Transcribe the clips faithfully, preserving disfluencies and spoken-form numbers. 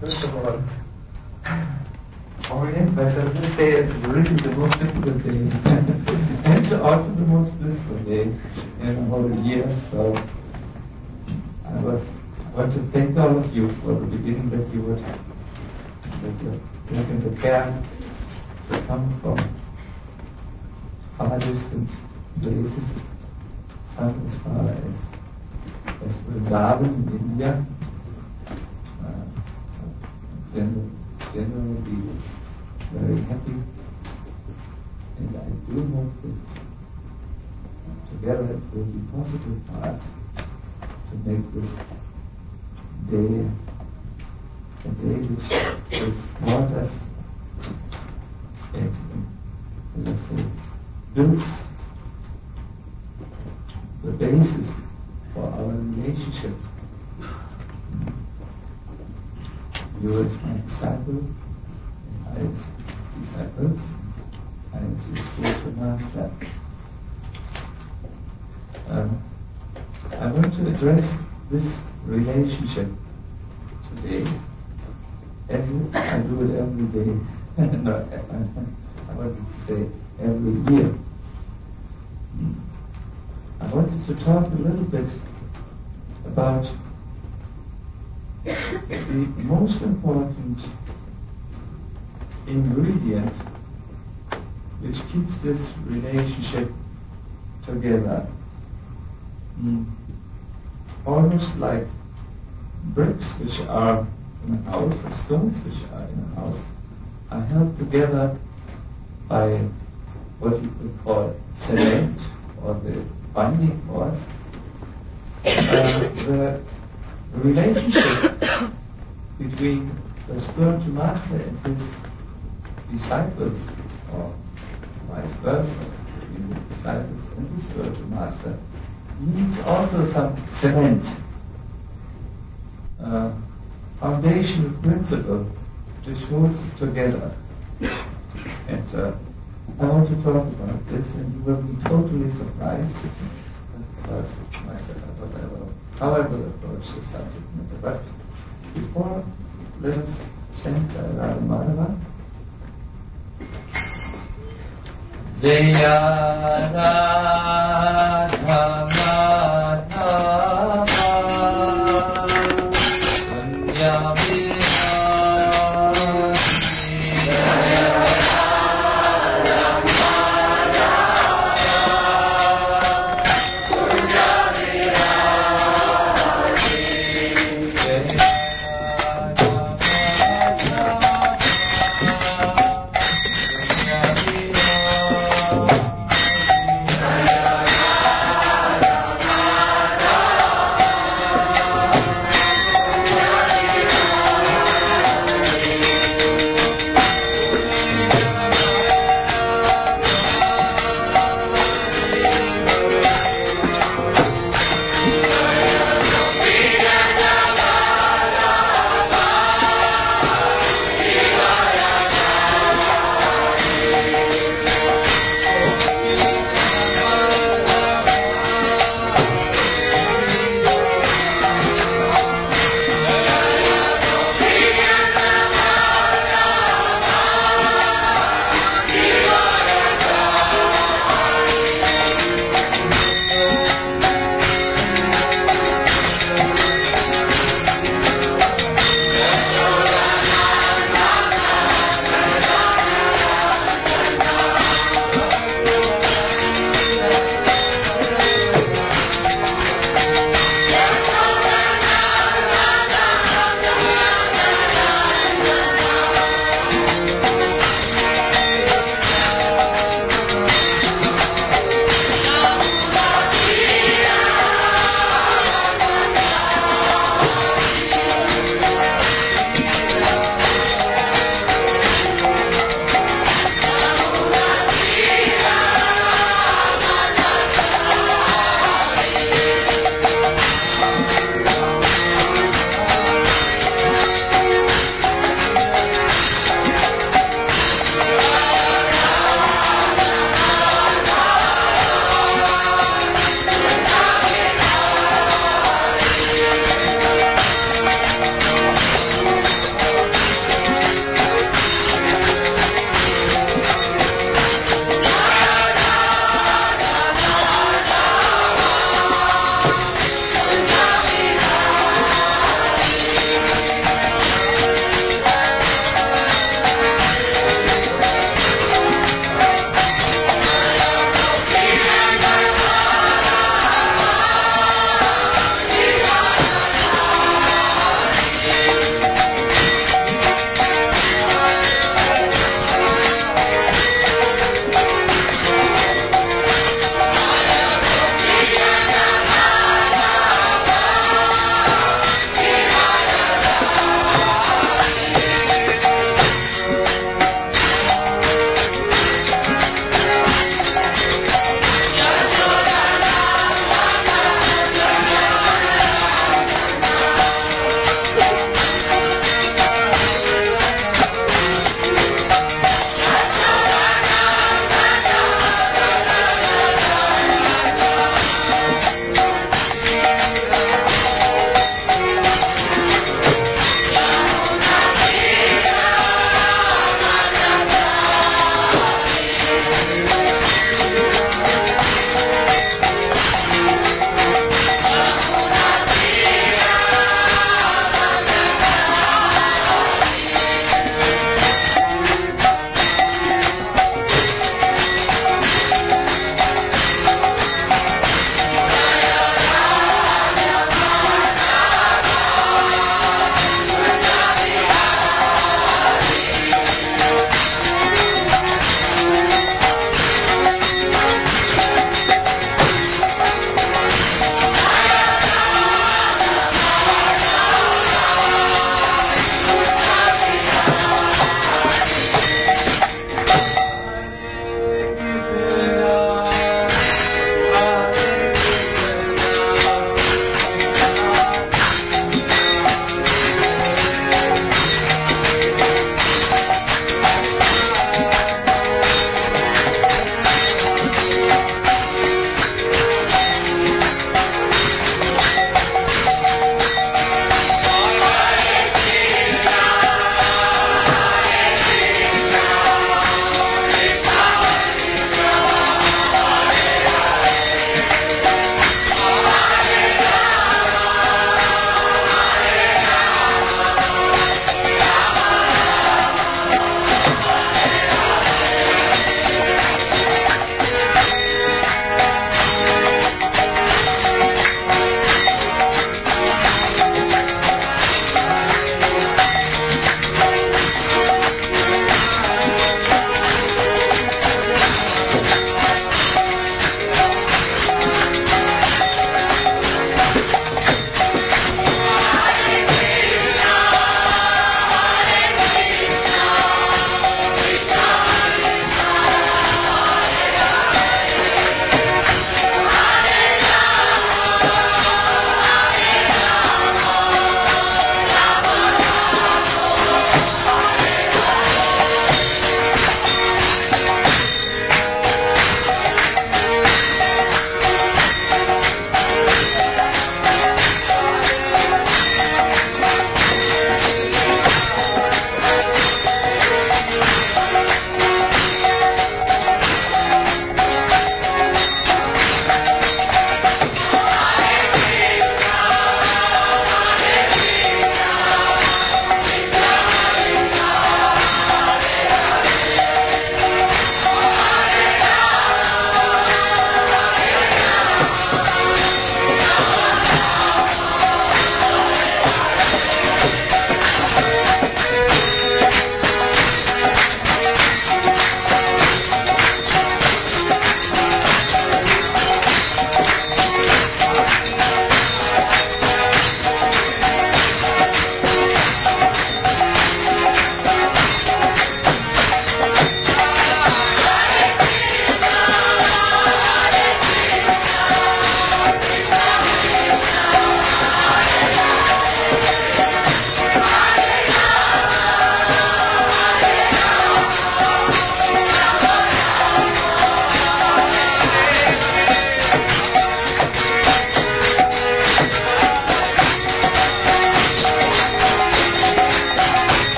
First of all, orient myself. This day is really the most difficult day, and also the most blissful day in the whole year. So I was I want to thank all of you for the beginning that you would that you taken the care to come from far distant places, some as far as as Vrindavan in India. Uh, generally, generally very happy, and I do hope that together it will be possible for us to make this day a day which has brought us and, as I say, builds the basis for our relationship. You as my disciple, I as disciples, I as your spiritual master. Um, I want to address this relationship today as I do it every day. No, I wanted to say every year. I wanted to talk a little bit about the most important ingredient which keeps this relationship together. Mm. Almost like bricks which are in a house, or stones which are in a house, are held together by what you could call cement, or the binding force. Uh, the relationship between the spiritual master and his disciples, or vice versa, between the disciples and the spiritual master, needs also some cement, uh, foundational principle which holds it together. And uh, I want to talk about this, and you will be totally surprised about myself, what I will, how I will approach the subject matter. But before, let us chant Radha Madhava. Jaya Radha Madhava Punya Jaya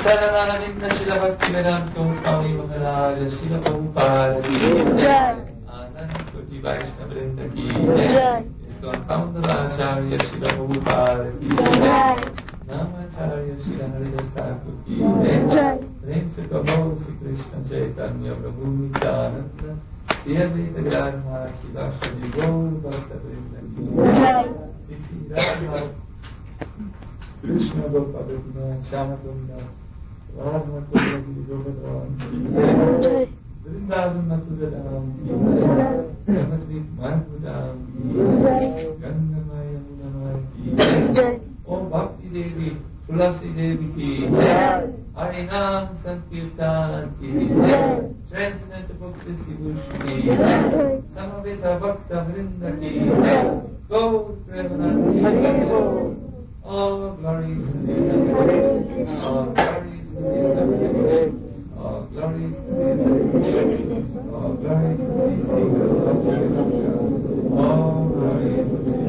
Charanaravinda Shila Bhaktivedanta Swami Maharaj Shila Prabhupada ki Jai. Anand Koti Vaishnava Vrinda ki Jai. ISKCON Founder Acharya Shila Prabhupada ki Jai. Namacharya Shila Haridas Thakur ki Jai. Prem se Kabho Sri Krishna Chaitanya Prabhu Nityananda Shri Advaita Gadadhar Shivashadi Gaur Bhakta Vrinda ki Jai. Sisi Radha Krishna Gopadana Shamakunda Radha Kunda Gopadran ki Jai. Vrindavan Mathuradam ki Jai. Ramatrik Madhudam ki Jai. Gandhamaya Munamaya ki Jai. Om Bhakti Devi Tulasi Devi ki Jai. Harinam Sankirtan ki Jai. Transcendental Book Distribution ki Jai. Samaveta Bhakta Vrinda ki Jai. Gaur Premanandi ki Jai. All glories to the Exalted, all glories to the Exalted, all glories to the Exalted, all glories to the Exalted, all glories to the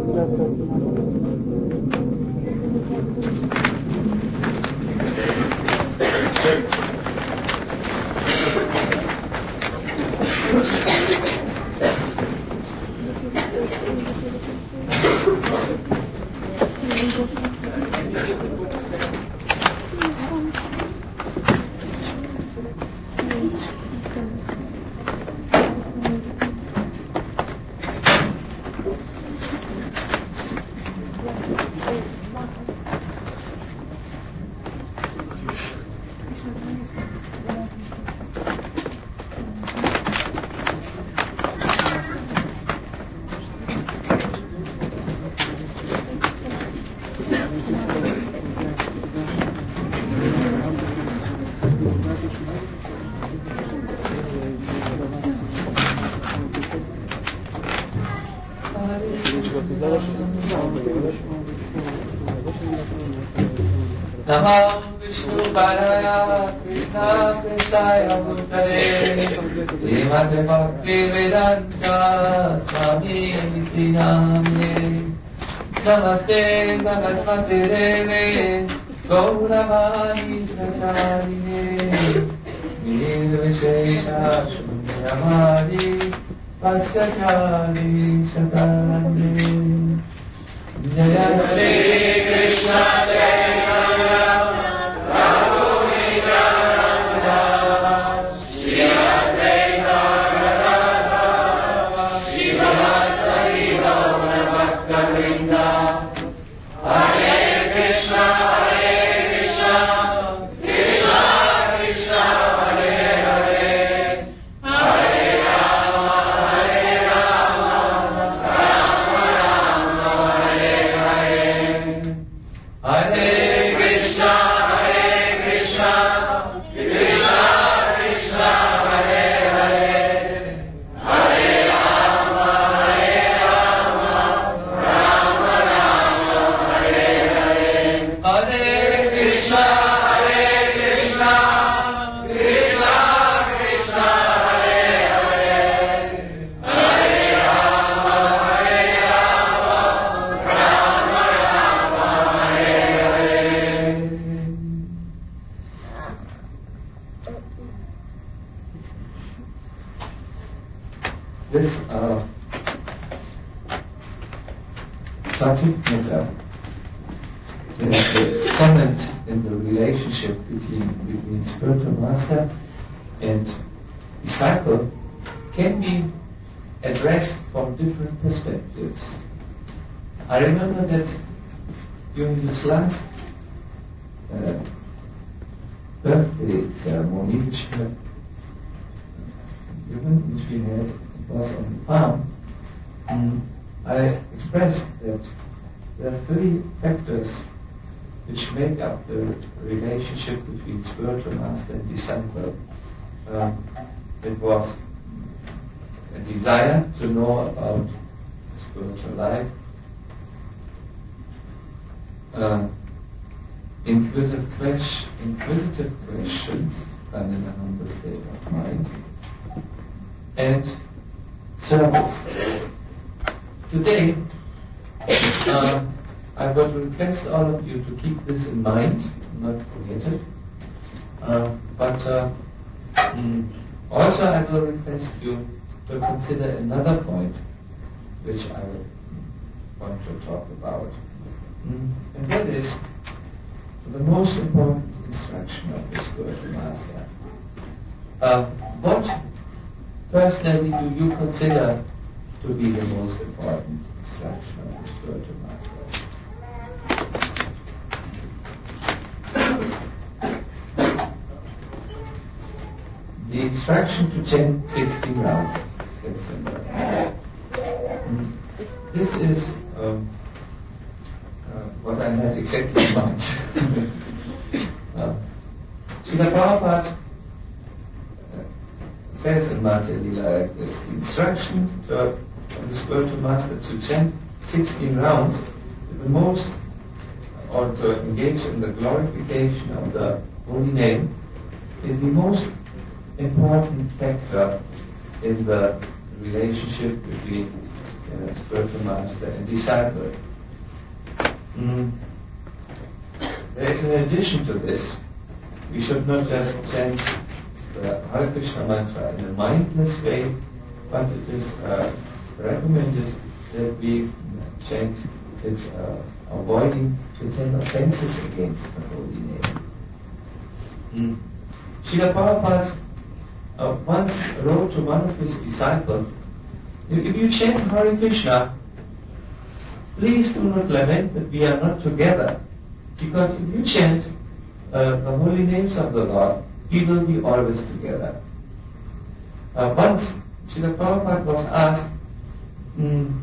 Namam Vishnu Padaya Krishna Preshaya Bhutale Srimad Bhakti Vedanta Swami Niti Namne Namaste Namaste Deve Gauravani Pracharine Nirvishesha Shunyamadi Paskachari Satane Jaya Shri Krishna Chaitanya Prabhu Nityananda Shri Advaita Gadadhar Srivasadi Gaura Bhakta Vrinda Hare Krishna Hare Krishna Krishna Krishna Hare Hare Hare Rama Hare Rama Rama Rama Hare Hare Hare Krishna Hare Krishna Krishna Krishna Hare Hare Hare Rama Hare Rama Rama Rama Hare Hare Hare Krishna Hare Krishna Krishna Krishna Hare Hare Hare Rama Hare Rama Rama Rama Hare Hare. This uh, subject matter is the comment in the relationship between, between spiritual master and disciple can be addressed from different perspectives. I remember that during this last uh, birthday ceremony which we had given, which we had, it was on the farm, um, I expressed that there are three factors which make up the relationship between spiritual master and disciple. Um, it was a desire to know about spiritual life, uh, inquisitive, question, inquisitive questions done in a humble state of mind, and service. Today, uh, I would request all of you to keep this in mind, not forget it, Uh, but uh, mm, also I will request you to consider another point which I want to talk about. Mm, and that is the most important instruction of the spiritual master. Uh, what personally do you consider to be the most important instruction of the spiritual master? The instruction to chant sixteen rounds. Mm, this is um, uh, what I had exactly in mind. uh, Srila Prabhupada uh, says in Madhya Lila like this: the instruction to, of the spiritual master to chant sixteen rounds, the most, or to engage in the glorification of the holy name, is the most important factor in the relationship between uh, spiritual master and disciple. Mm. There is an addition to this. We should not just chant the Hare Krishna mantra in a mindless way, but it is uh, recommended that we chant it uh, avoiding to tell offenses against the holy name. Mm. Srila Prabhupada uh, once wrote to one of his disciples, if you chant Hare Krishna, please do not lament that we are not together, because if you chant uh, the holy names of the Lord, we will be always together. Uh, once Srila Prabhupada was asked mm,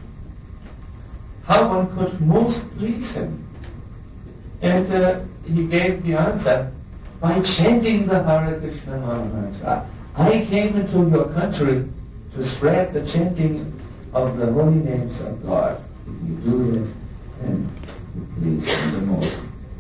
how one could most please him, and uh, he gave the answer, by chanting the Hare Krishna mantra. I came into your country to spread the chanting of the holy names of God. If you do that, then you please him the most.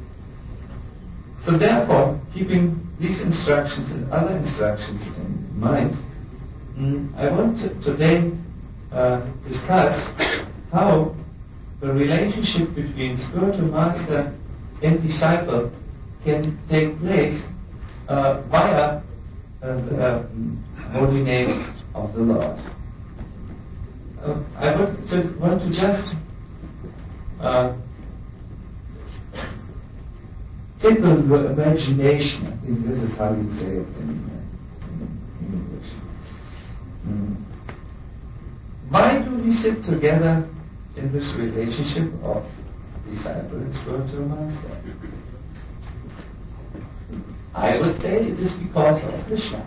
So therefore, keeping these instructions and other instructions in mind, mm, I want to today uh, discuss how the relationship between spiritual master and disciple can take place uh, via uh, the uh, holy names of the Lord. Uh, I would to, want to just uh, tickle your imagination. I think this is how you say it in, in English. Mm. Why do we sit together in this relationship of disciple and spiritual master? I would say it is because of Krishna.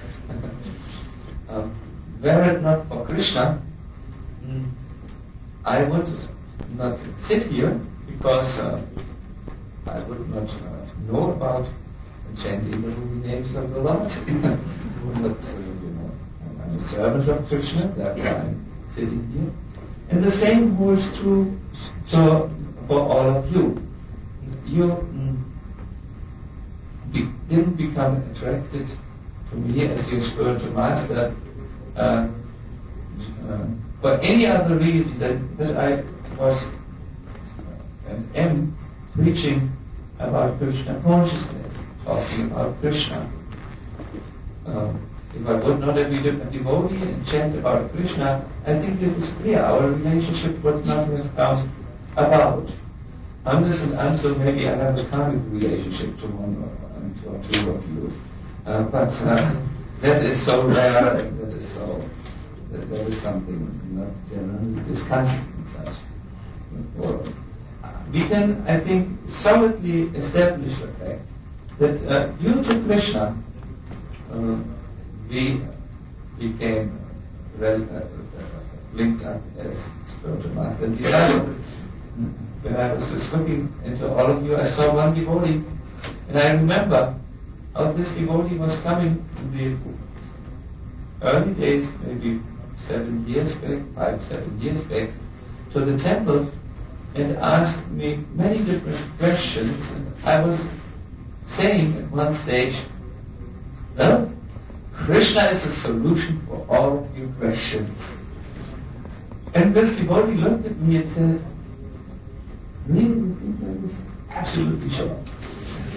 um, were it not for Krishna, mm, I would not sit here, because uh, I would not uh, know about chanting the holy names of the Lord. I would not, uh, you know, I'm a servant of Krishna, therefore I'm sitting here. And the same holds true to, for all of you. You mm, be, didn't become attracted to me as your spiritual master uh, uh, for any other reason than that I was and am preaching about Krishna consciousness, talking about Krishna. Um, if I would not have been a devotee and chant about Krishna, I think it is clear our relationship would not have come about. Unless and until maybe I have a karmic relationship to one or, or two of you. Uh, but uh, that is so rare, and that is so, that, that is something not generally discussed in such forum. We can, I think, solidly establish the fact that uh, due to Krishna, uh, we became rel- uh, linked up as spiritual master and disciple. When I was just looking into all of you, I saw one devotee, and I remember how this devotee was coming in the early days, maybe seven years back, five, seven years back, to the temple, and asked me many different questions. And I was saying at one stage, well, Krishna is the solution for all of your questions. And this devotee looked at me and said, really, you think that is absolutely sure?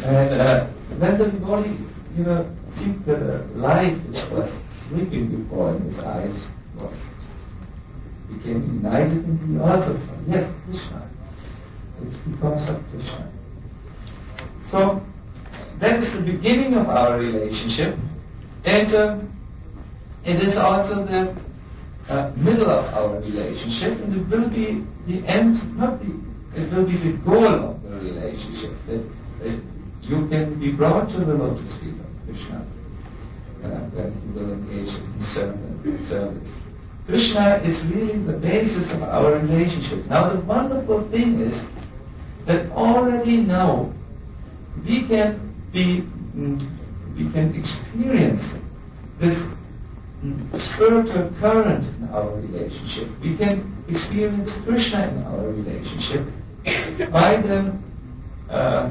And uh, then the devotee, you know, seemed that the light which was sleeping before in his eyes was became united, and he also saw, yes, Krishna. It's because of Krishna. So that is the beginning of our relationship, and uh, it is also the uh, middle of our relationship, and it will be the end, not the, it will be the goal of the relationship, that, that you can be brought to the lotus feet of Krishna, uh, when he will engage in his service. Krishna is really the basis of our relationship. Now the wonderful thing is that already now we can be, mm, we can experience this mm, spiritual current in our relationship. We can experience Krishna in our relationship by the uh, uh,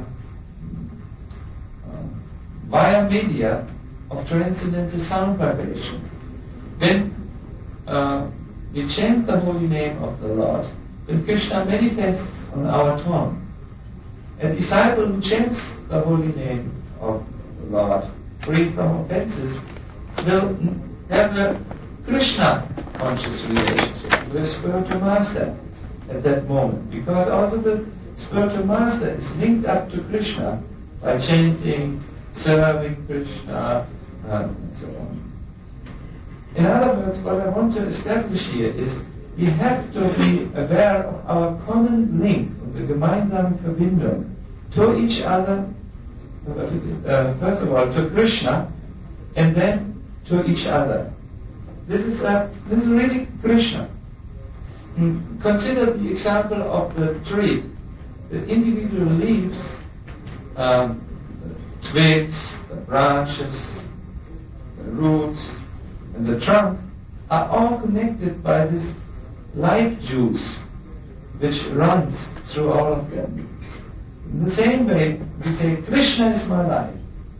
via media of transcendental sound vibration. When uh, we chant the holy name of the Lord, then Krishna manifests on our tongue. A disciple who chants the holy name of the Lord, free from offenses, will have a Krishna conscious relationship with a spiritual master at that moment, because also the spiritual master is linked up to Krishna by chanting, serving Krishna, um, and so on. In other words, what I want to establish here is we have to be aware of our common link, of the gemeinsame Verbindung, to each other, uh, first of all to Krishna, and then to each other. This is uh, this is really Krishna. Mm, consider the example of the tree. The individual leaves, um, the twigs, the branches, the roots, and the trunk are all connected by this life juice which runs through all of them. In the same way, we say, Krishna is my life.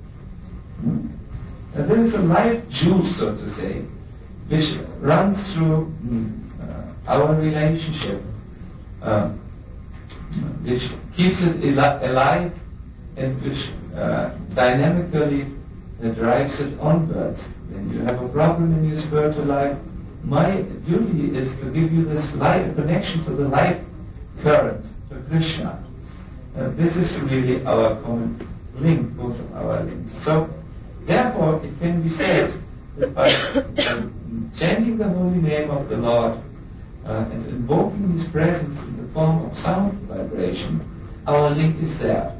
Hmm? And there is a life juice, so to say, which runs through mm, uh, our relationship, uh, which keeps it al- alive and which uh, dynamically uh, drives it onwards. When you have a problem in your spiritual life, my duty is to give you this life connection to the life current, to Krishna. Uh, this is really our common link, both of our links. So, therefore, it can be said that by uh, chanting the holy name of the Lord uh, and invoking His presence in the form of sound vibration, our link is there.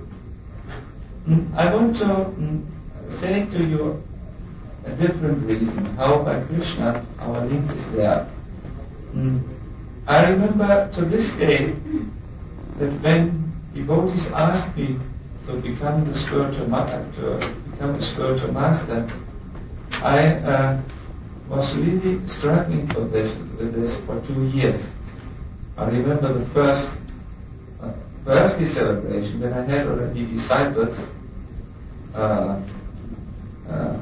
Mm, I want to mm, say to you a different reason how by Krishna our link is there. Mm, I remember to this day that when devotees asked me to become the spiritual master, to become a spiritual master, I uh, was really struggling with this, with this for two years. I remember the first uh, birthday celebration when I had already disciples. Uh, uh,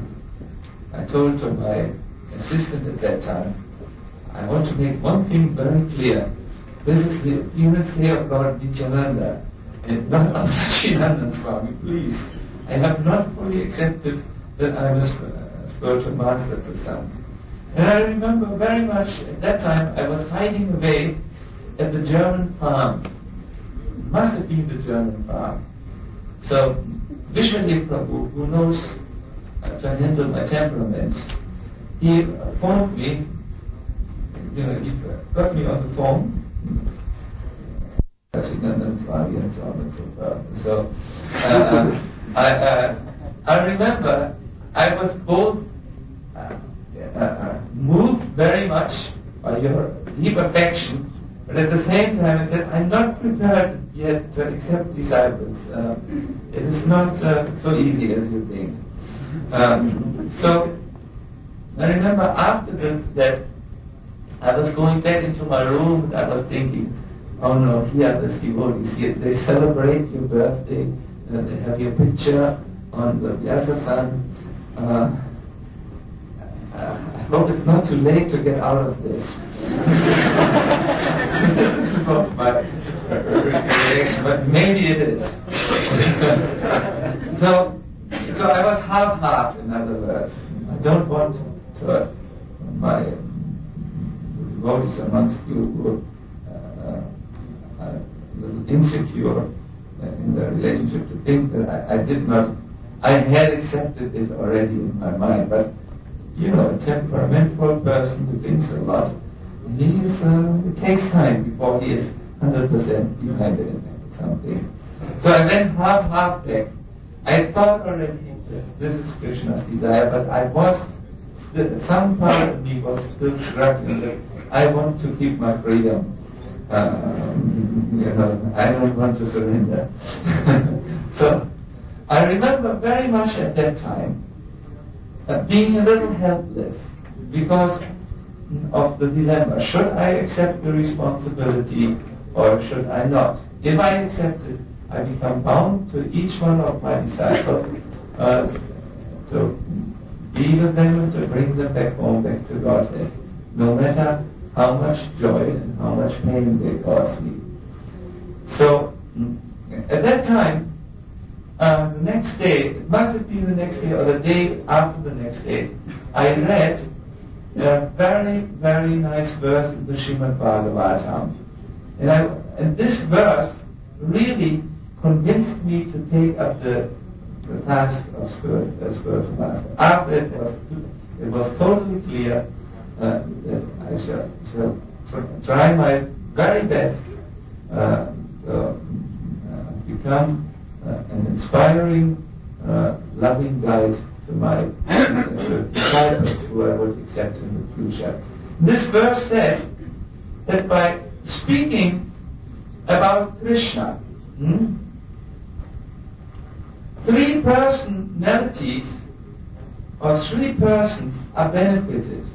I told to my assistant at that time, I want to make one thing very clear. This is the appearance here of Lord Nityananda, and not of Sachinandan Swami, please. I have not fully accepted that I am a spiritual master to some. And I remember very much at that time I was hiding away at the German farm. It must have been the German farm. So Vishwadev Prabhu, who knows uh, to handle my temperament, he uh, phoned me, you know, he got me on the phone. And so on and so forth. So uh, I, uh, I remember I was both uh, uh, moved very much by your deep affection, but at the same time I said, I'm not prepared yet to accept disciples. Uh, it is not uh, so easy as you think. Um, so I remember after the, that I was going back into my room and I was thinking, oh no, here are the devotees. Here they celebrate your birthday. Uh, they have your picture on the Vyasasan. Uh, uh, I hope it's not too late to get out of this. This was my reaction, but maybe it is. relationship to think that I, I did not, I had accepted it already in my mind, but you know, a temperamental person who thinks a lot, he is, uh, it takes time before he is one hundred percent behind it in something. So I went half, half back. I thought already this, this is Krishna's desire, but I was, still, some part of me was still struggling that I want to keep my freedom. Um, you know, I don't want to surrender. So I remember very much at that time uh, being a little helpless because of the dilemma. Should I accept the responsibility or should I not? If I accept it, I become bound to each one of my disciples uh, to be with them and to bring them back home, back to Godhead, no matter how much joy and how much pain they cause me. So at that time, uh, the next day, it must have been the next day or the day after the next day, I read a very, very nice verse in the Srimad Bhagavatam. And, I, and this verse really convinced me to take up the, the task of spiritual, spiritual master. After it was, it was totally clear uh, that I shall, shall try my very best uh, to uh, become uh, an inspiring, uh, loving guide to my disciples who I would accept in the future. This verse said that by speaking about Krishna, hmm, three personalities or three persons are benefited.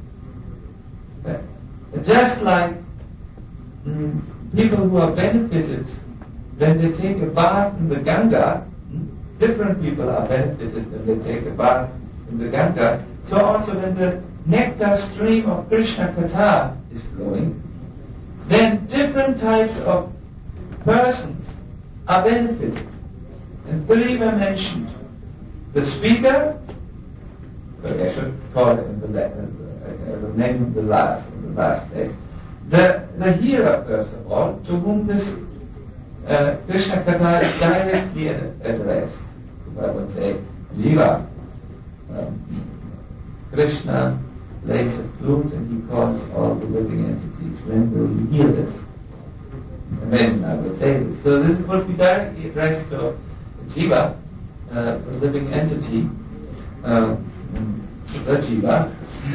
Just like mm, people who are benefited when they take a bath in the Ganga, mm, different people are benefited when they take a bath in the Ganga. So also when the nectar stream of Krishna Katha is flowing, then different types of persons are benefited. And three were mentioned. The speaker, sorry, I should call it in the, uh, the name of the last, in the last place. The, the hearer, first of all, to whom this uh, Krishna Katha is directly addressed. So I would say, Jiva. Um, Krishna plays a flute and he calls all the living entities. When will you hear this? When I would say this. So this would be directly addressed to Jiva, uh, the living entity, uh, the Jiva.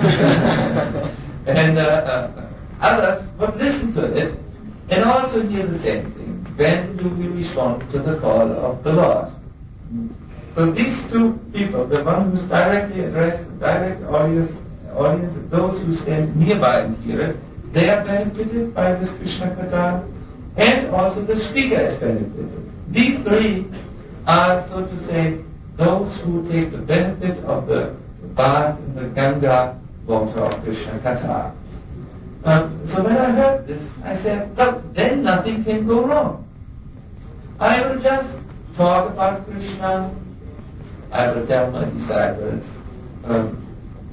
and uh, uh, others would listen to it and also hear the same thing. When do we respond to the call of the Lord? So these two people, the one who's directly addressed, the direct audience, audience, those who stand nearby and hear it, they are benefited by this Krishna Katha, and also the speaker is benefited. These three are, so to say, those who take the benefit of the bath in the Ganga water of Krishna Katha. Um, so when I heard this, I said, well, then nothing can go wrong. I will just talk about Krishna. I will tell my disciples, um,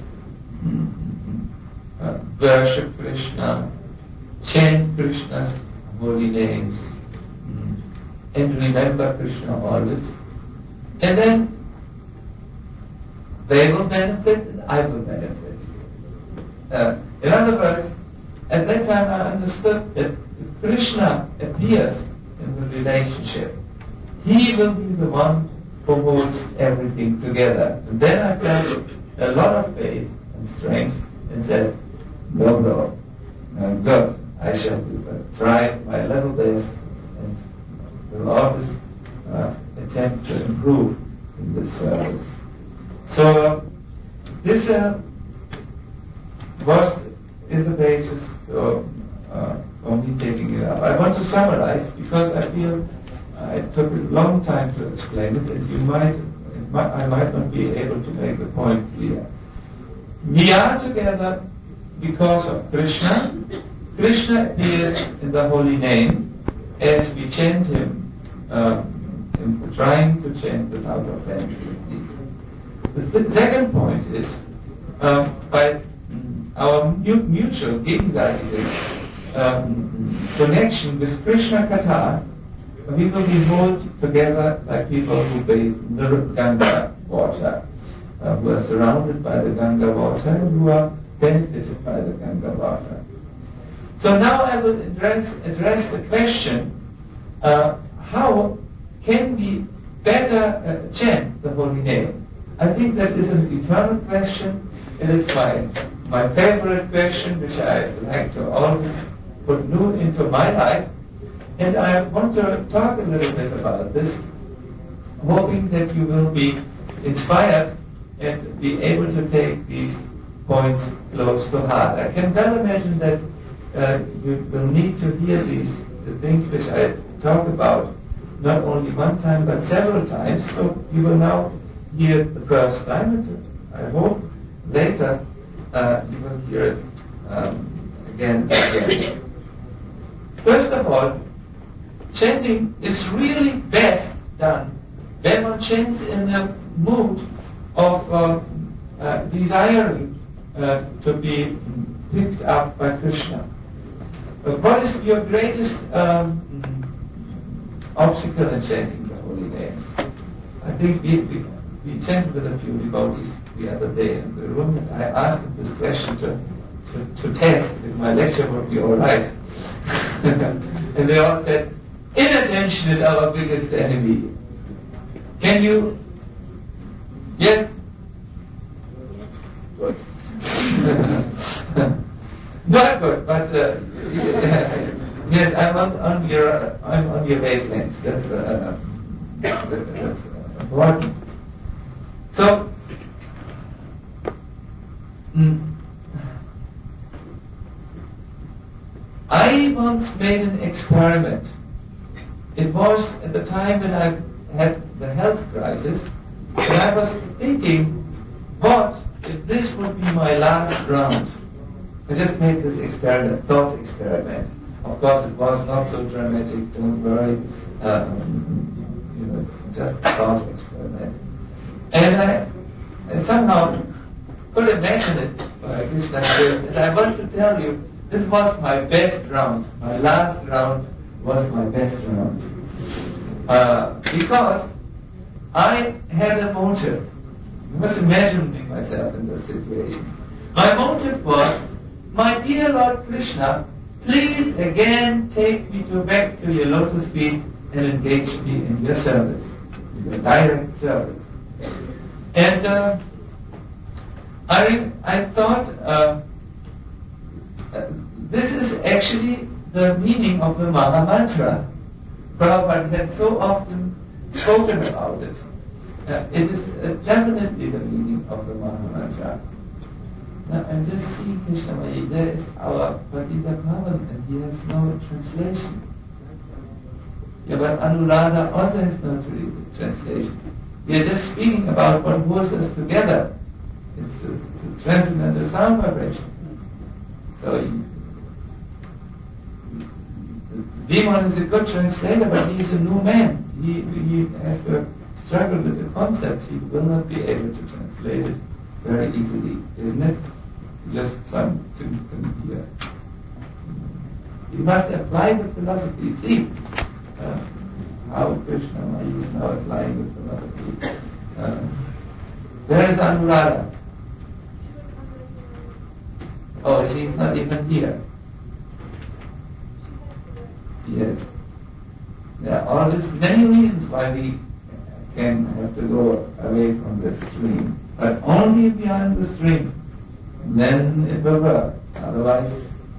uh, worship Krishna, chant Krishna's holy names, mm, and remember Krishna always. And then they will benefit and I will benefit. Uh, in other words, at that time I understood that if Krishna appears in the relationship, he will be the one who holds everything together. And then I felt a lot of faith and strength and said, no, no, uh, good, I shall do, uh, try my level best and will always uh, attempt to improve in this service. So uh, this uh, was is the basis to, uh, for me taking it up. I want to summarize because I feel uh, it took a long time to explain it, and you might, it might, I might not be able to make the point clear. We are together because of Krishna. Krishna appears in the holy name as we chant him, uh, in trying to chant without offense. The th- second point is uh, by our mu- mutual gegenseitige um, connection with Krishna Katha, we will be held together like people who bathe in the Ganga water, uh, who are surrounded by the Ganga water and who are benefited by the Ganga water. So now I will address, address the question, uh, how can we better uh, chant the holy name? I think that is an eternal question. It is my, my favorite question, which I like to always put new into my life. And I want to talk a little bit about this, hoping that you will be inspired and be able to take these points close to heart. I can well imagine that uh, you will need to hear these the things which I talk about not only one time but several times. So you will now hear it the first time, and I hope later uh, you will hear it um, again and again. First of all, chanting is really best done when one chants in the mood of uh, uh, desiring uh, to be picked up by Krishna. But what is your greatest um, obstacle in chanting the holy names? I think we, we, we chanted with a few devotees the other day in the room, and I asked them this question to, to, to test if my lecture would be all right. And they all said, inattention is our biggest enemy. Can you? Yes? Good. Not good, but uh, yes, I'm on, on your I'm on your wavelengths. That's uh, that's uh, important. So, mm, I once made an experiment. It was at the time when I had the health crisis, and I was thinking, what if this would be my last round? I just made this experiment, thought experiment. Of course, it was not so dramatic, don't worry. Um, you know, it's just a thought experiment. And I, I somehow could imagine it by Krishna grace, and I want to tell you, this was my best round. My last round was my best round. Uh, because I had a motive. You must imagine myself in this situation. My motive was, my dear Lord Krishna, please again take me to back to your lotus feet and engage me in your service, in your direct service. And uh, I, I thought, uh, this is actually the meaning of the Maha Mantra. Prabhupada had so often spoken about it. Uh, it is uh, definitely the meaning of the Maha Mantra. Now I'm just seeing Krishnamaya, there is our Patita Pavan, and he has no translation. Yeah, but Anuradha also has no translation. We are just speaking about what holds us together. It's the, the transcendental sound vibration. So you, Demon is a good translator, but he is a new man. He, he has to struggle with the concepts. He will not be able to translate it very easily, isn't it? Just something here. You must apply the philosophy. See uh, how Krishna is now applying the philosophy. Uh, where is Anuradha? Oh, she's not even here. Yes. There are always many reasons why we can have to go away from the stream. But only if we are in the stream, then it will work. Otherwise,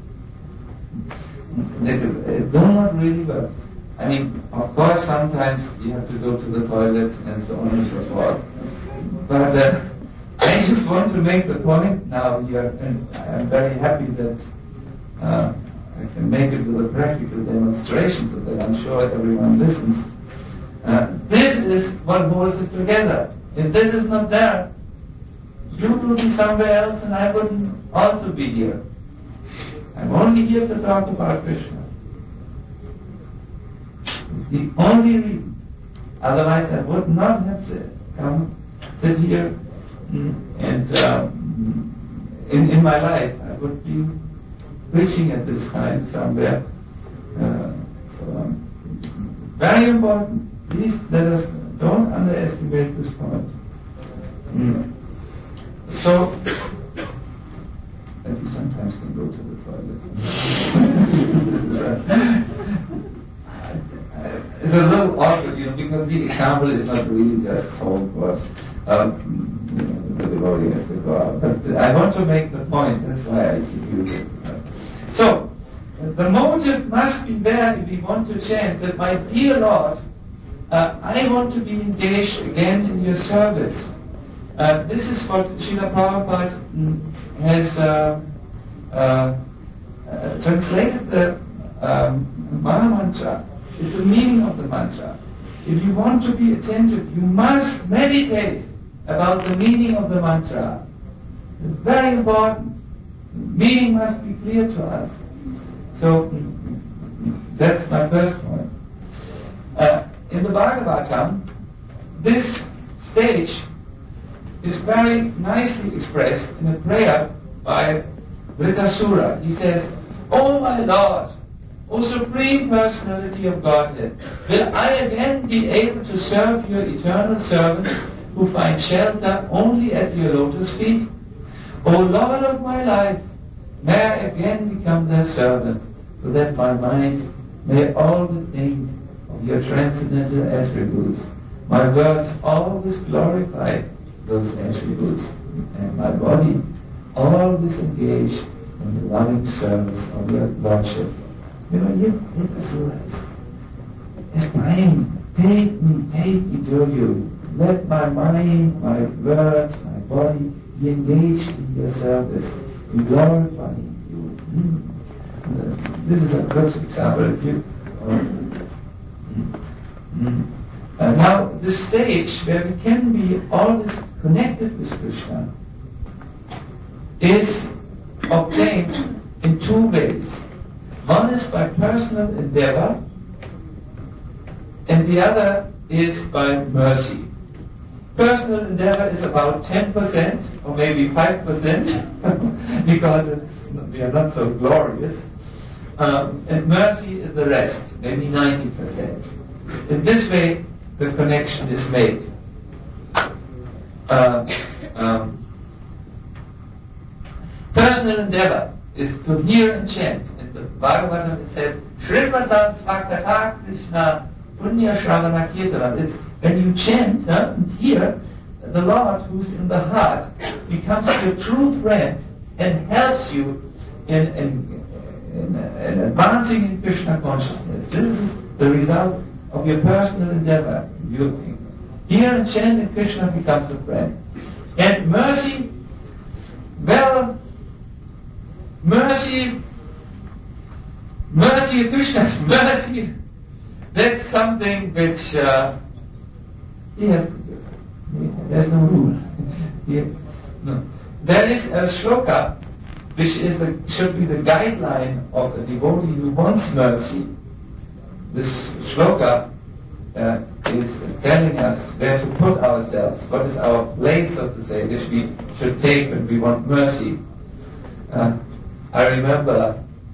it will not really work. I mean, of course, sometimes you have to go to the toilet and so on and so forth. But uh, I just want to make the point now here, and I'm very happy that uh, I can make it with a practical demonstration so that I'm sure everyone listens. Uh, this is what holds it together. If this is not there, you will be somewhere else and I wouldn't also be here. I'm only here to talk about Krishna. It's the only reason. Otherwise I would not have sit, come, sit here and um, in, in my life I would be preaching at this time somewhere. Uh, so, um, Very important. Please let us don't underestimate this point. Mm. So, and you sometimes can go to the toilet. It's a little awkward, you know, because the example is not really just salt, but um, you know, the glory has to go out. But I want to make the point. That's why I keep using it. So, the motive must be there if we want to chant that, my dear Lord, uh, I want to be engaged again in your service. Uh, this is what Srila Prabhupada has uh, uh, uh, translated the um, Maha Mantra. It's the meaning of the mantra. If you want to be attentive, you must meditate about the meaning of the mantra. It's very important. The meaning must be clear to us. So, that's my first point. Uh, in the Bhagavatam, this stage is very nicely expressed in a prayer by Vritasura. He says, "O my Lord, O Supreme Personality of Godhead, will I again be able to serve your eternal servants who find shelter only at your lotus feet? O Lord of my life, may I again become their servant, so that my mind may always think of your transcendental attributes. My words always glorify those attributes, and my body always engage in the loving service of your Lordship." You know, you let us realize, it's praying, take me, take me to you. Let my mind, my words, my body be engaged in your service, in glorifying you. Mm. Uh, this is a good example. If you, um, mm. uh, now, the stage where we can be always connected with Krishna is obtained in two ways. One is by personal endeavor, and the other is by mercy. Personal endeavor is about ten percent or maybe five percent because it's, we are not so glorious. Um, and mercy is the rest, maybe ninety percent. In this way, the connection is made. Uh, um, personal endeavor is to hear and chant. In the Bhagavatam it said, Shrimata Svakata Krishna Punya Shravana Kirtana. It's when you chant huh, and hear, the Lord who's in the heart becomes your true friend and helps you in, in, in, in advancing in Krishna consciousness. This is the result of your personal endeavor. You hear and chant and Krishna becomes a friend. And mercy, well, mercy, mercy, Krishna's mercy, that's something which uh, he has to give. There's no rule. he, no. There is a shloka which is the, should be the guideline of a devotee who wants mercy. This shloka uh, is telling us where to put ourselves, what is our place, so to say, which we should take when we want mercy. Uh, I remember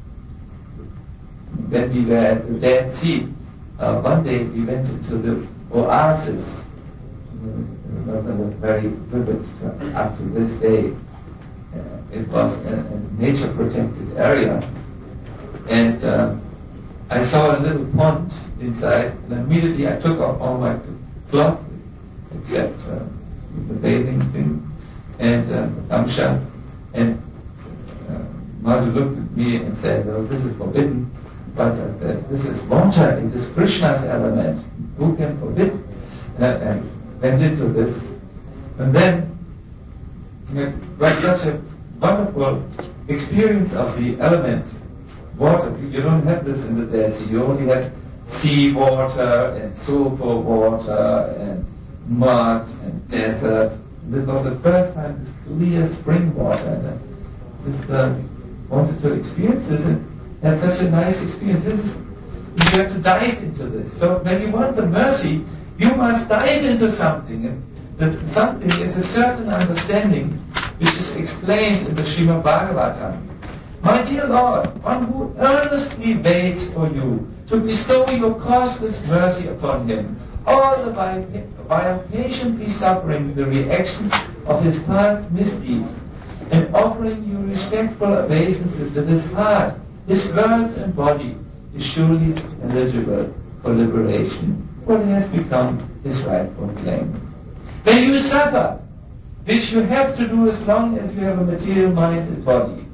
when we were at the Dead Sea, uh, one day we went into the oasis. I remember that very vivid up to this day. Uh, it was a, a nature-protected area. And uh, I saw a little pond inside, and immediately I took off all my cloth, except uh, the bathing thing, and uh, Amsha, and uh, Madhu looked at me and said, well, this is forbidden, but uh, this is water, it is Krishna's element. Who can forbid? Uh, and went into this. And then, you know, got such a wonderful experience of the element, water. You don't have this in the Dead Sea. You only have sea water and sulfur water and mud and desert. This was the first time this clear spring water. And I just uh, wanted to experience this and had such a nice experience. This is, you have to dive into this. So when you want the mercy, you must dive into something. And that something is a certain understanding which is explained in the Srimad Bhagavatam. My dear Lord, one who earnestly waits for you, to bestow your causeless mercy upon him, all the while, while patiently suffering the reactions of his past misdeeds, and offering you respectful obeisances with his heart, his words and body is surely eligible for liberation, for it has become his rightful claim. When you suffer, which you have to do as long as you have a material mind and body.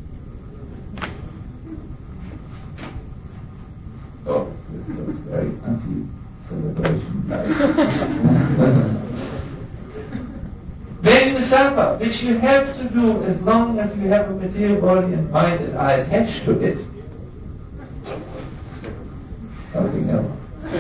Oh, this looks very anti-celebration like. When you suffer, which you have to do as long as you have a material body and mind and are attached to it. Something else.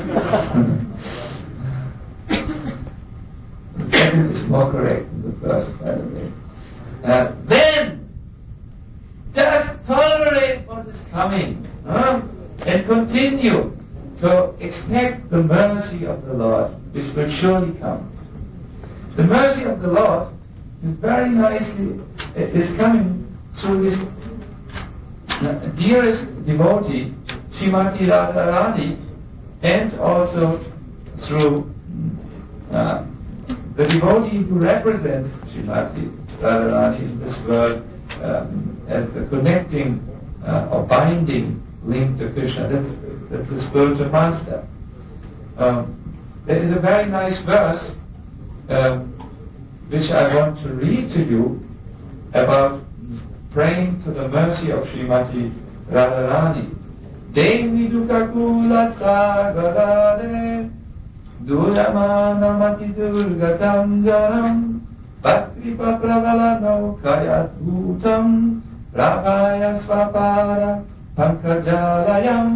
The second is more correct than the first, by the way. Uh, then, just tolerate what is coming, huh? And continue to expect the mercy of the Lord, which will surely come. The mercy of the Lord is very nicely is coming through his uh, dearest devotee, Srimati Radharani, and also through uh, the devotee who represents Srimati Radharani in this world um, as the connecting uh, or binding link to Krishna. That's, that's the spiritual master. Um, there is a very nice verse um, which I want to read to you about praying to the mercy of Srimati Radharani. Devi Dukakula Sagarare Duyamanamati Durgatam Jaram Bhakripa Pravalano Kayatutam Prabhaya Svapara Pankajalayam.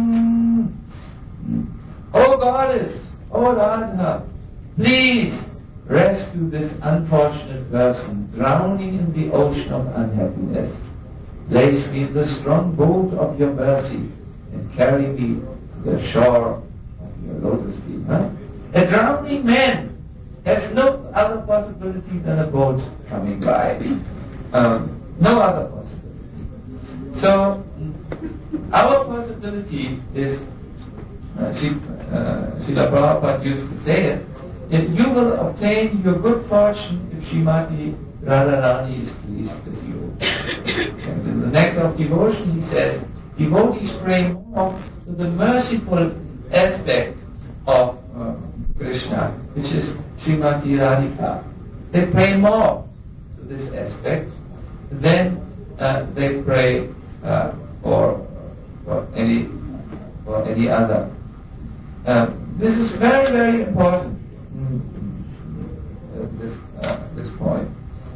O Goddess, O Radha, please rescue this unfortunate person drowning in the ocean of unhappiness. Place me in the strong boat of your mercy and carry me to the shore of your lotus feet. Huh? A drowning man has no other possibility than a boat coming by. Um, no other possibility. So, our possibility is, uh, Srila Prabhupada used to say it, that you will obtain your good fortune if Srimati Radharani is pleased with you. And in the Nectar of Devotion he says, devotees pray more to the merciful aspect of uh, Krishna, which is Srimati Radhika. They pray more to this aspect than uh, they pray uh, for, for any for any other. Uh, this is very, very important. Mm, uh, this uh, this point.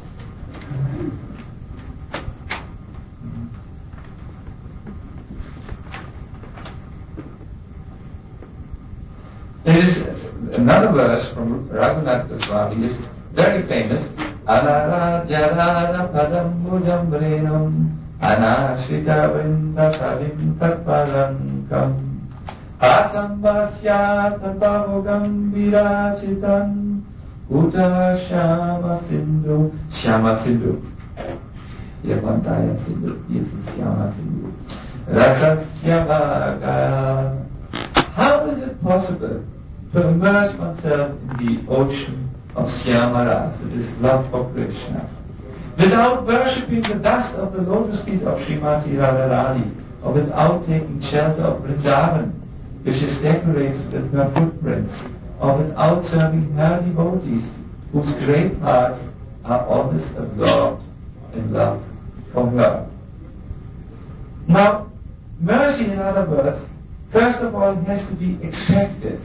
There is another verse from Raghunath Goswami, is very famous. Alara jarara padam bujambrenam anashrita vrinda savim tatpadankam asambhasya tatpavogam virachitan uta shama sindhu shama sindhu yavantaya sindhu, yes, shama sindhu rasasya vagaya. How is it possible to immerse oneself in the ocean of Syamaras, that is love for Krishna, without worshipping the dust of the lotus feet of Srimati Radharani, or without taking shelter of Vrindavan, which is decorated with her footprints, or without serving her devotees, whose great hearts are always absorbed in love for her. Now, mercy, in other words, first of all, has to be expected.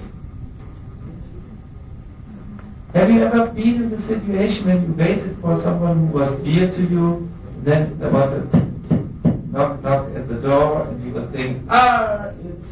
Have you ever been in the situation when you waited for someone who was dear to you, then there was a knock knock at the door, and you would think, ah, it's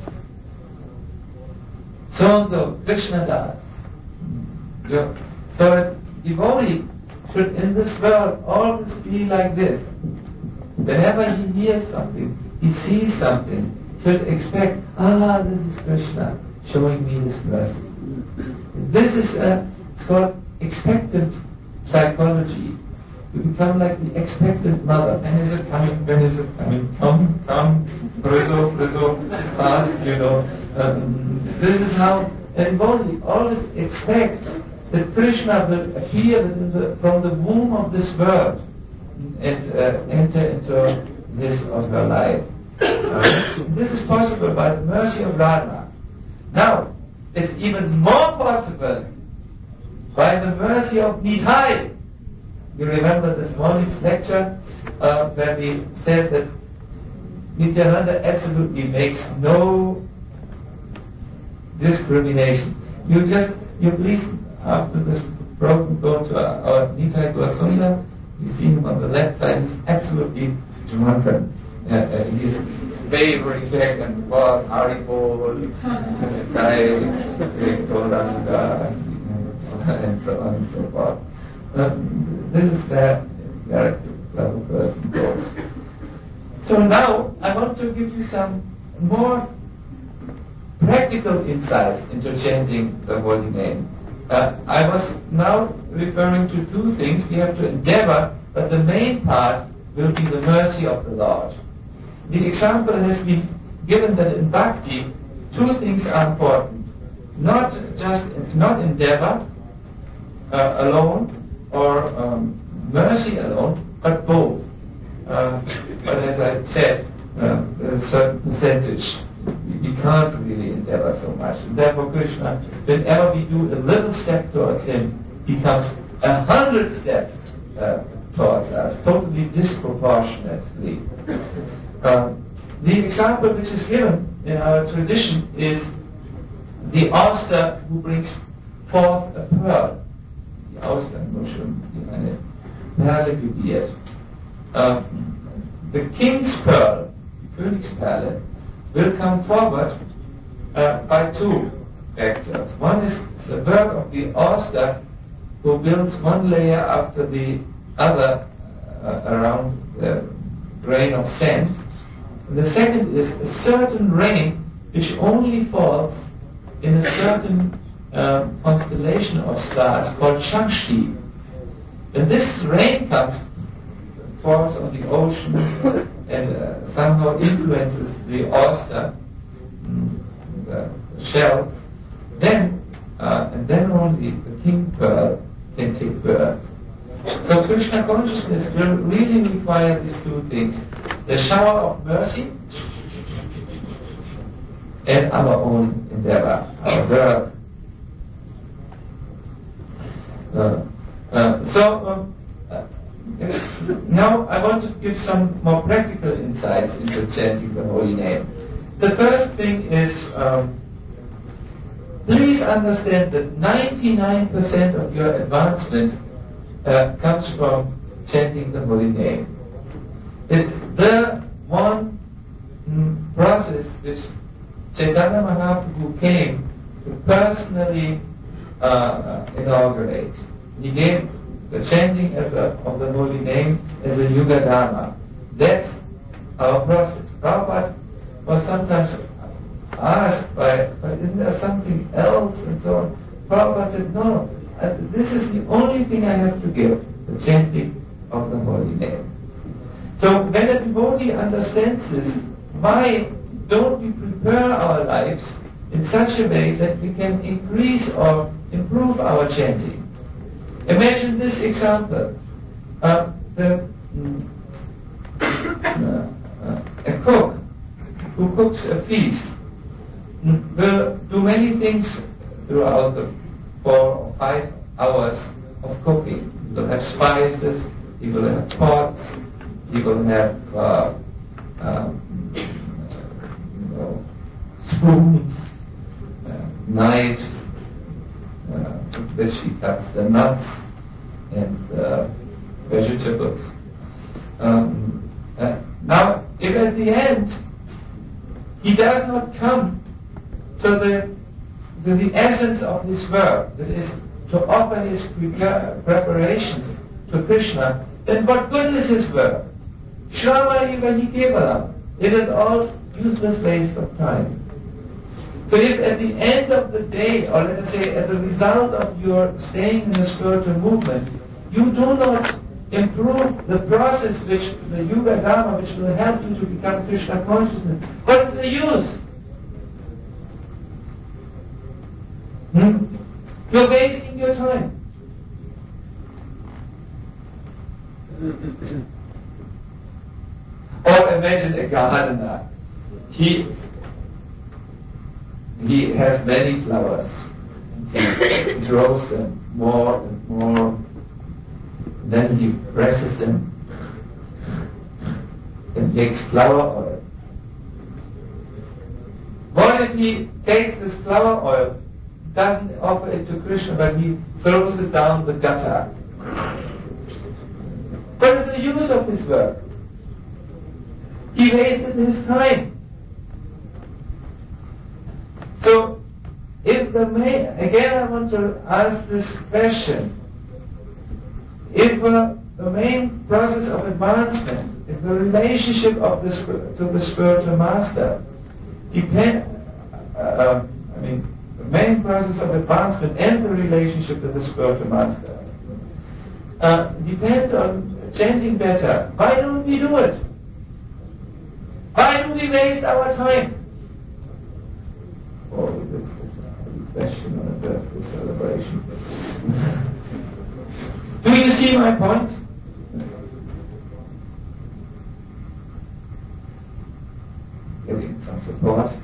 so-and-so, Krishna Das. Yeah. So a devotee should in this world always be like this. Whenever he hears something, he sees something, should expect, ah, this is Krishna showing me his mercy. This is a, it's called expectant psychology. You become like the expectant mother. When is it coming? When is it coming? Come, come, preso, preso, fast, you know. Um, this is how everybody always expects that Krishna will appear within the, from the womb of this world and uh, enter into his or her life. Uh, this is possible by the mercy of Radha. Now, it's even more possible by the mercy of Nitai. You remember this morning's lecture uh, where we said that Nityananda absolutely makes no discrimination. You just, you please, after this broken, go to our, our Nitai Gosunda. You see him on the left side. He's absolutely drunken. Uh, uh, he's wavering back and forth, Haribol, Jai, Gauranga, and so on and so forth. Um, this is where character of a person goes. So now I want to give you some more practical insights into chanting the holy name. Uh, I was now referring to two things. We have to endeavor, but the main part will be the mercy of the Lord. The example has been given that in bhakti, two things are important. Not just, not endeavor uh, alone, or um, mercy alone, but both. Uh, but as I said, uh, there's a certain percentage. We can't really endeavor so much. And therefore Krishna, whenever we do a little step towards him, he comes a hundred steps uh, towards us, totally disproportionately. Uh, the example which is given in our tradition is the Auster who brings forth a pearl. Die Austernmuschel, die eine Perle gebiert. Uh, the king's pearl, die Königsperle, will come forward uh, by two factors. One is the work of the Auster who builds one layer after the other uh, around the grain of sand. And the second is a certain rain which only falls in a certain uh, constellation of stars called Shakti. And this rain comes, falls on the ocean and uh, somehow influences the oyster, mm, the shell, then, uh, and then only the king pearl can take birth. So Krishna consciousness will really require these two things. The shower of mercy and our own endeavor, our work. Uh, uh, so um, uh, now I want to give some more practical insights into chanting the holy name. The first thing is, um, please understand that ninety-nine percent of your advancement uh, comes from chanting the holy name. It's the one mm, process which Chaitanya Mahaprabhu came to personally uh, inaugurate. He gave the chanting of the, of the holy name as a Yuga Dharma. That's our process. Prabhupada was sometimes asked by, but isn't there something else and so on? Prabhupada said, no, uh, this is the only thing I have to give, the chanting of the holy name. So when a devotee understands this, why don't we prepare our lives in such a way that we can increase or improve our chanting? Imagine this example. Uh, the, mm, uh, uh, a cook who cooks a feast mm, will do many things throughout the four or five hours of cooking. He will have spices, he will have pots, he will have uh, um, you know, spoons, uh, knives, uh, with which he cuts the nuts and uh, vegetables. Um, uh, now, if at the end he does not come to the to the essence of his work, that is, to offer his prepar- preparations to Krishna, then what good is his work? Shrama Ivahi Kevalam. It is all useless waste of time. So if at the end of the day, or let us say at the result of your staying in the spiritual movement, you do not improve the process which the Yuga Dharma which will help you to become Krishna consciousness, what is the use? Hmm? You're wasting your time. Or imagine a gardener. He he has many flowers. He grows them more and more. Then he presses them and makes flower oil. What if he takes this flower oil, doesn't offer it to Krishna, but he throws it down the gutter? What is the use of his work? He wasted his time. So, if the main, again I want to ask this question, if uh, the main process of advancement, if the relationship of the to the spiritual master depend, uh, I mean, the main process of advancement and the relationship to the spiritual master uh, depend on chanting better, why don't we do it? Why do we waste our time? Oh, this is a question on a birthday celebration. Do you see my point? Getting some support.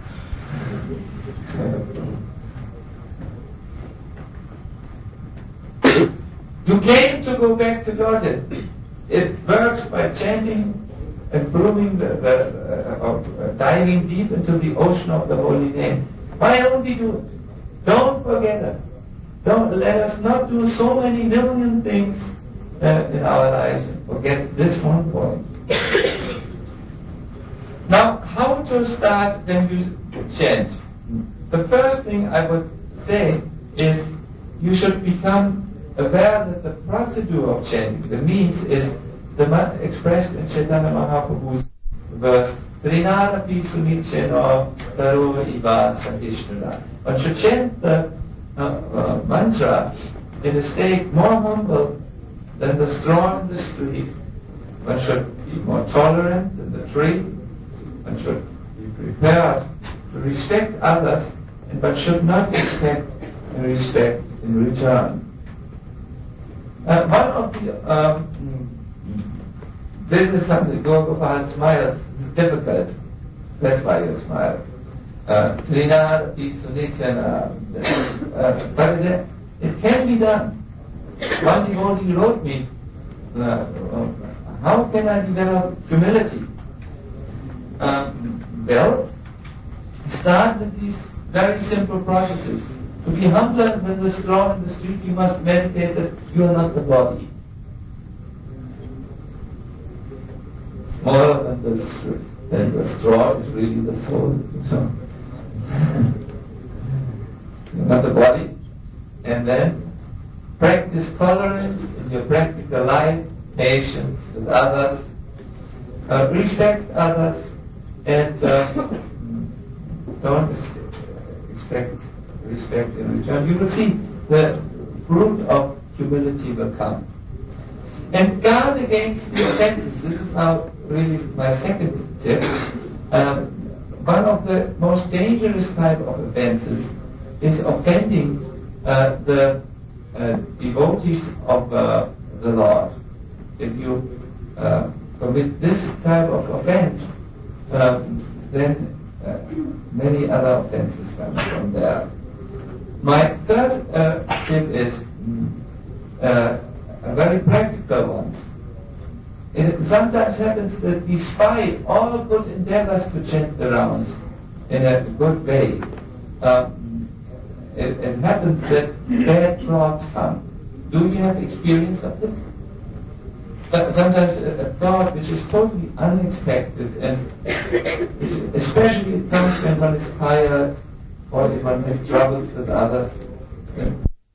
You came to go back to Godhead. It works by chanting and proving the, the uh, of uh, diving deep into the ocean of the holy name. Why don't we do it? Don't forget us. Don't let us not do so many million things uh, in our lives and forget this one point. Now, how to start when you chant? The first thing I would say is you should become aware that the procedure of chanting, the means, is the man expressed in Chaitanya Mahaprabhu's verse, Trinarapi Sunicheno Tarova Iva Sahishnura. One should chant the uh, uh, mantra in a state more humble than the straw in the street. One should be more tolerant than the tree. One should be prepared to respect others, and but should not expect respect in return. Uh, one of the um, this is something Gopal smiles. It's difficult. That's why you smile. Trina Sunitana. But it, it can be done. One devotee wrote me, uh, how can I develop humility? Um, well, start with these very simple processes. To be humbler than the straw in the street, you must meditate that you are not the body. Smaller than the, than the straw is really the soul. So, you're not the body. And then practice tolerance in your practical life, patience with others, uh, respect others, and uh, don't expect respect in return. You will see the fruit of humility will come. And guard against the offenses. This is now really my second tip. Um, one of the most dangerous type of offenses is offending uh, the uh, devotees of uh, the Lord. If you uh, commit this type of offense, um, then uh, many other offenses come from there. My third uh, tip is uh, a very practical one. It sometimes happens that despite all good endeavors to chant the rounds in a good way, um, it, it happens that bad thoughts come. Do you have experience of this? So, sometimes a, a thought which is totally unexpected, and especially it comes when one is tired or if one has troubles with others.